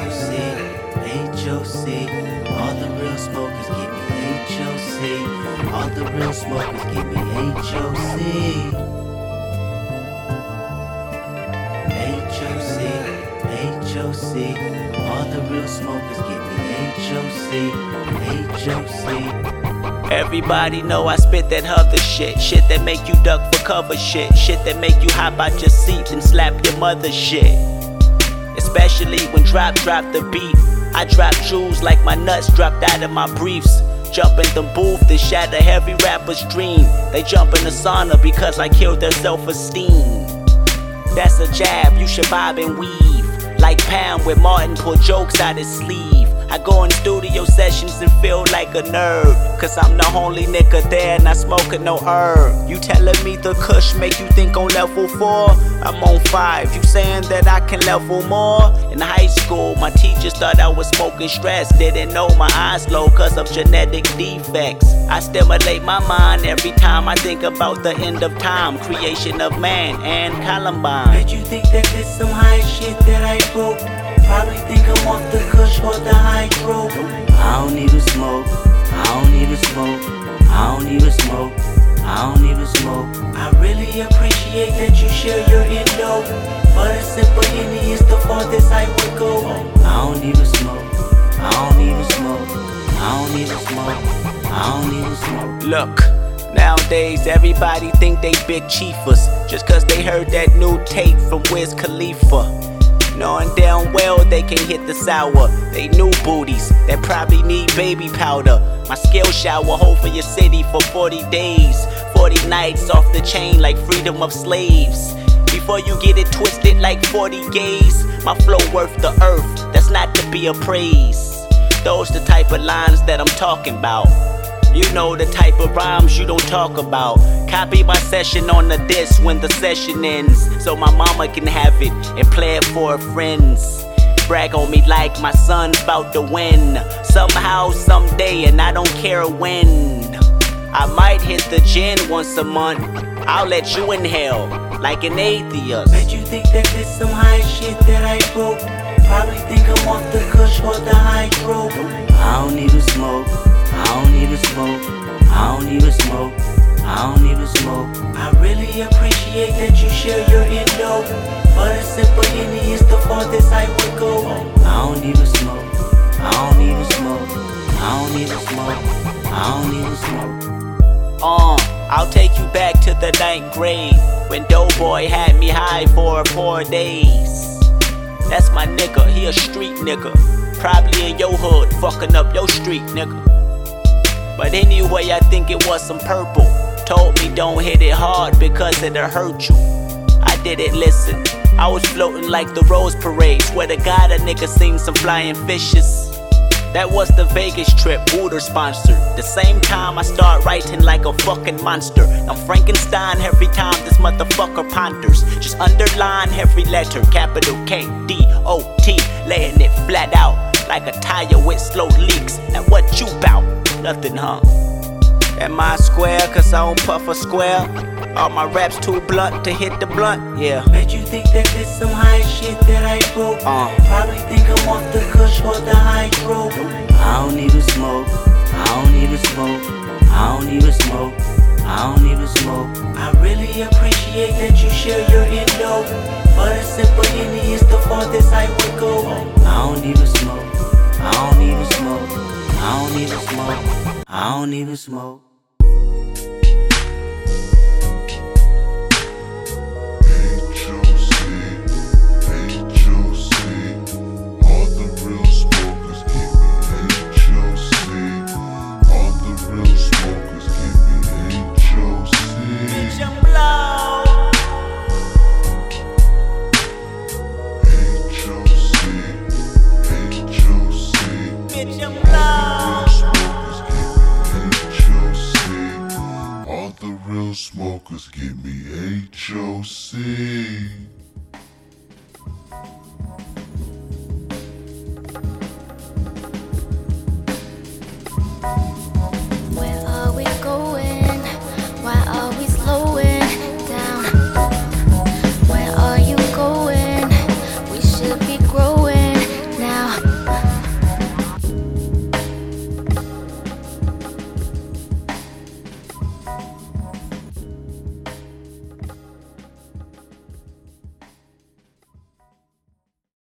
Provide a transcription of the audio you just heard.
HOC, all the real smokers give me HOC, all the real smokers give me HOC. HOC, all the real smokers give me HOC. Everybody know I spit that other shit. Shit that make you duck for cover shit. Shit that make you hop out your seat and slap your mother shit. Especially when drop the beat. I drop jewels like my nuts dropped out of my briefs. Jump in the booth and shatter heavy rapper's dream. They jump in the sauna because I killed their self-esteem. That's a jab, you should bob and weave. Like Pam with Martin pull jokes out his sleeve. I go in studio sessions and feel like a nerd, cause I'm the only nigga there not smoking no herb. You telling me the kush make you think on level 4? I'm on 5, you saying that I can level more? In high school, my teachers thought I was smoking stress. Didn't know my eyes low cause of genetic defects. I stimulate my mind every time I think about the end of time, creation of man and Columbine. Bet you think that this some high shit that I wrote? Probably think I'm off the kush or the hydro. I don't even smoke, I don't even smoke, I don't even smoke, I don't even smoke. I really appreciate that you share your endo, but a simple Henny is the farthest I would go. I don't even smoke, I don't even smoke, I don't even smoke, I don't even smoke. Look, nowadays everybody think they big chiefers just cause they heard that new tape from Wiz Khalifa. Knowing damn well they can hit the sour. They new booties that probably need baby powder. My skill shower hold for your city for 40 days, 40 nights off the chain like freedom of slaves. Before you get it twisted like 40 gays, my flow worth the earth, that's not to be appraised. Those the type of lines that I'm talking about. You know the type of rhymes you don't talk about. Copy my session on the disc when the session ends, so my mama can have it and play it for her friends. Brag on me like my son's about to win. Somehow, someday, and I don't care when. I might hit the gin once a month. I'll let you inhale like an atheist. Bet you think that this some high shit that I wrote? Probably think I'm off the kush or the hydro. I don't even smoke, I don't even smoke, I don't even smoke, I don't even smoke. I really appreciate that you share your endo, but a simple Henny is the farthest I would go. I don't even smoke, I don't even smoke, I don't even smoke, I don't even smoke. I'll take you back to the 9th grade when Doughboy had me high for 4 days. That's my nigga, he a street nigga. Probably in your hood, fucking up your street, nigga. But anyway, I think it was some purple. Told me don't hit it hard because it'll hurt you. I didn't listen. I was floating like the Rose Parade. Swear to God, a nigga seen some flying fishes. That was the Vegas trip, Wooter sponsored. The same time I start writing like a fucking monster. I'm Frankenstein every time this motherfucker ponders. Just underline every letter, capital K-D-O-T. Laying it flat out like a tire with slow leaks. Now what you bout? Nothing, huh? Am I square cause I don't puff a square? Are my raps too blunt to hit the blunt? Yeah. Bet you think that this some high shit that I wrote? Probably think I'm off the kush or the hydro. I don't even smoke, I don't even smoke, I don't even smoke, I don't even smoke. I really appreciate that you share your endo, but a simple Henny is the farthest I would go. I don't even smoke, I don't even smoke, I don't even smoke, I don't even smoke. All the real smokers give me HOC.